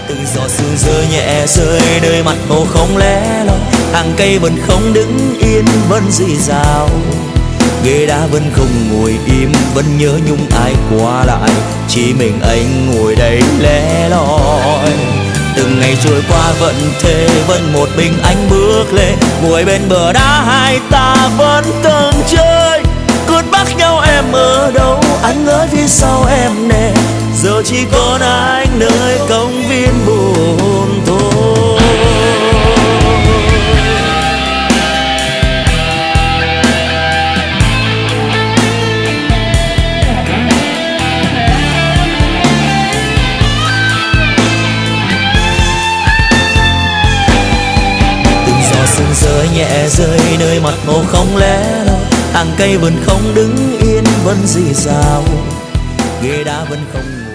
Từng giọt sương rơi nhẹ rơi nơi mặt hồ không lẻ loi, hàng cây vẫn không đứng yên vẫn rì rào, ghế đá vẫn không ngồi im, vẫn nhớ nhung ai qua lại, chỉ mình anh ngồi đây lẻ loi. Từng ngày trôi qua vẫn thế, vẫn một mình anh bước lên, ngồi bên bờ đá hai ta vẫn từng chơi. Cướp bắt nhau em ở đâu, anh ở phía sau em nè, giờ chỉ còn anh nơi công viên buồn thôi. Từng giọt sương rơi nhẹ rơi nơi mặt hồ không lẻ loi, hàng cây vẫn không đứng yên vẫn rì rào, ghế đá vẫn không ngồi.